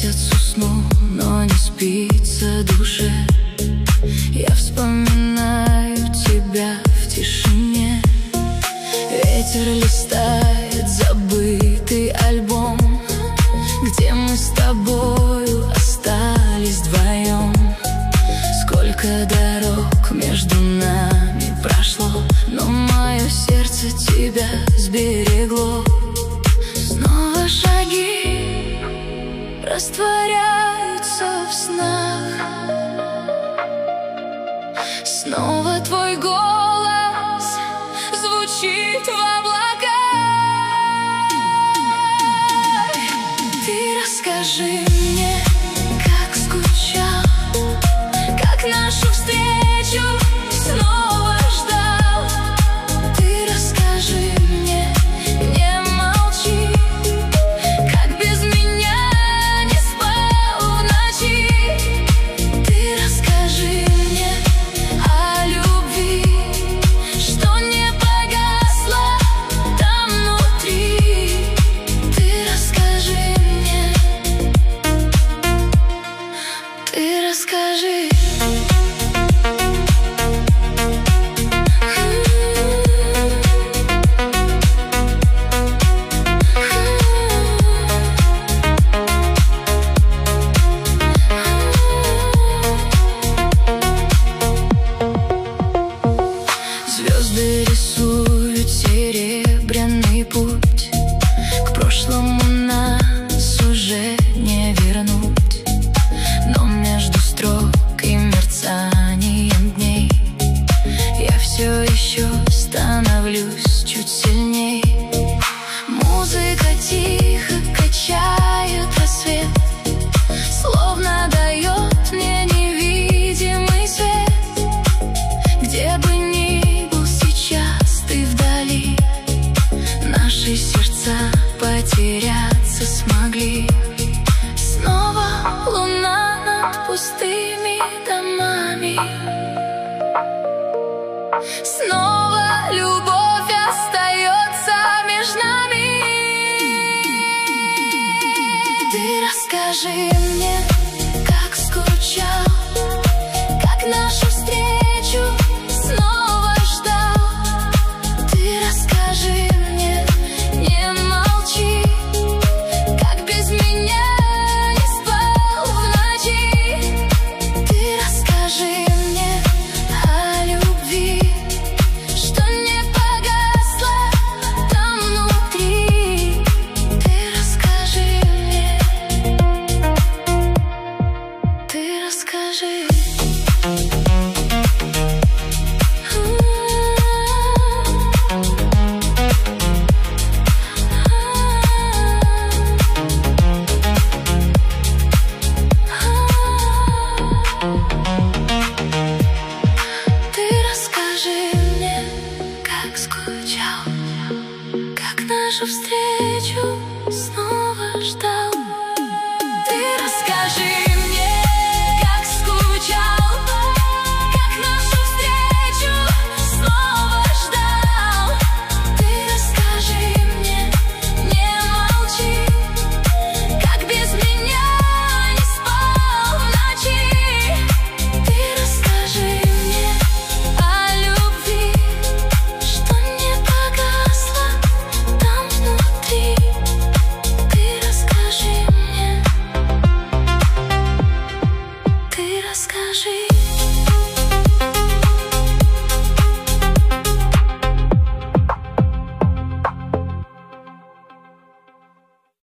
месяц уснул, но не спится душе. Я вспоминаю тебя в тишине. Ветер листает забытый альбом, где мы с тобою остались вдвоем. Сколько дорог между нами прошло, но мое сердце тебя сберегло. Снова шаги растворяются в снах, снова твой голос звучит в облаках. Ты расскажи мне, как скучал, как нашу встречу снова ждал. Ты расскажи мне, не молчи, как без меня не спал в ночи. Ты расскажи мне о любви, что не погасло там внутри. Ты расскажи мне, ты расскажи. Звезды рисуют серебряный путь, к прошлому нас уже не вернуть. Но между строк и мерцанием дней я все еще становлюсь чуть сильней. Музыка тихо качает рассвет, словно дает мне невидимый свет. Где бы ни был сейчас ты вдали, наши сердца потеряться смогли. Снова луна над пустыми домами, снова любовь остается между нами. Ты расскажи мне,